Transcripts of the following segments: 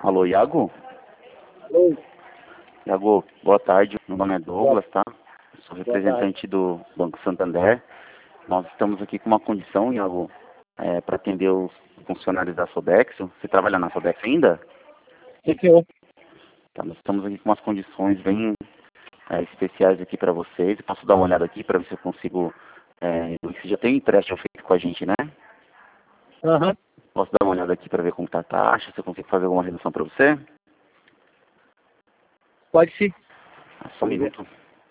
Alô, Iago? Oi, Iago, boa tarde. Meu nome é Douglas, tá? Eu sou boa tarde. representante do Banco Santander. Nós estamos aqui com uma condição, Iago, para atender os funcionários da Sodexo. Você trabalha na Sodexo ainda? CPO. Tá, nós estamos aqui com umas condições bem especiais aqui para vocês. Eu posso dar uma olhada aqui para ver se eu consigo... você já tem um empréstimo feito com a gente, né? Aham. Posso dar uma olhada aqui para ver como está a taxa, se eu consigo fazer alguma redução para você? Pode sim. Só um minuto.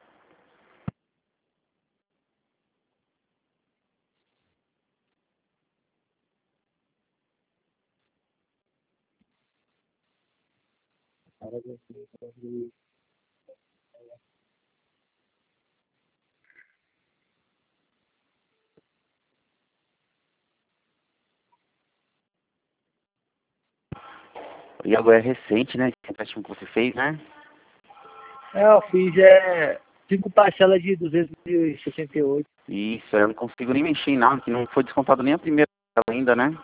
O Iago é recente, né? Esse empréstimo que você fez, né? Eu fiz 5 parcelas de 268. Isso, eu não consigo nem mexer em nada, que não foi descontado nem a primeira ainda, né?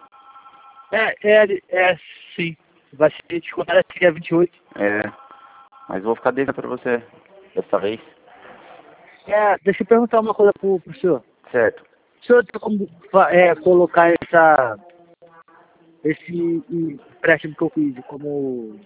Sim. Vai ser descontado até dia 28. É, mas vou ficar devendo pra você dessa vez. Deixa eu perguntar uma coisa pro senhor. Certo. O senhor tem como colocar esse empréstimo que eu fiz como...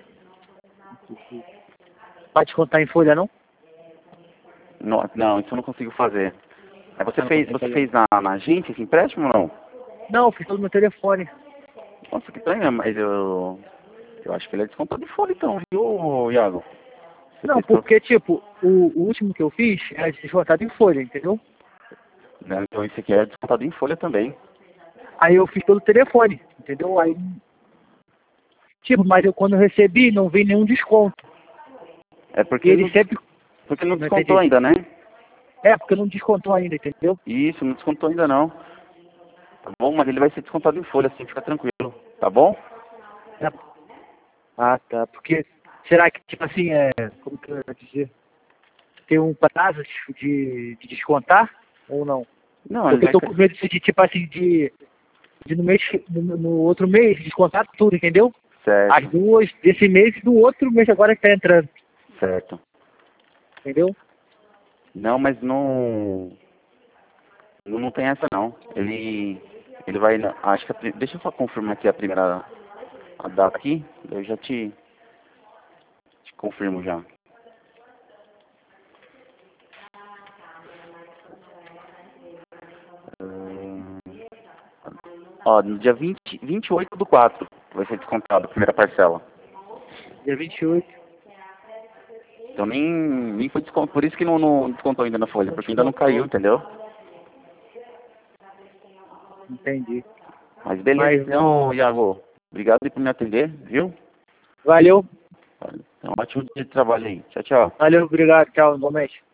Pode descontar em folha, não? Não, não, isso eu não consigo fazer. Aí Ah, não consigo você fazer. fez na agência esse empréstimo ou não? Não, eu fiz pelo meu telefone. Nossa, que estranho, mas eu acho que ele é descontado de folha então, viu, Iago? Você Não, fez pelo... porque, tipo, o último que eu fiz é descontado em folha, entendeu? Né, então esse aqui é descontado em folha também. Aí eu fiz pelo telefone, entendeu? Aí, tipo, mas eu quando eu recebi não vi nenhum desconto. É E ele não, sempre... porque não Não descontou entendi. ainda, né? Porque não descontou ainda, entendeu? Isso, não descontou ainda não. Tá bom? Mas ele vai ser descontado em folha, assim, fica tranquilo. Tá bom? É. Ah, tá. Porque, será que, tipo assim, como que eu ia dizer? Tem um prazo de descontar ou não? Não, ele Porque eu vai tô ser... com medo de tipo assim, de no mês, no outro mês, descontar tudo, entendeu? As Certo, duas desse mês e do outro mês agora que tá entrando, certo. entendeu? Não, mas não tem essa não. Ele vai, acho que deixa eu só confirmar aqui a data aqui, eu já te confirmo já. Hum, Ó, no dia 28/4 vai ser descontado a primeira parcela. Dia 28. Então nem foi descontado, por isso que não descontou ainda na folha, Não porque ainda não caiu, descontou. entendeu? Entendi. Mas beleza, Mas então, Iago, obrigado aí por me atender, viu? valeu, É um ótimo dia de trabalho aí. Tchau, tchau. valeu, obrigado, tchau, igualmente.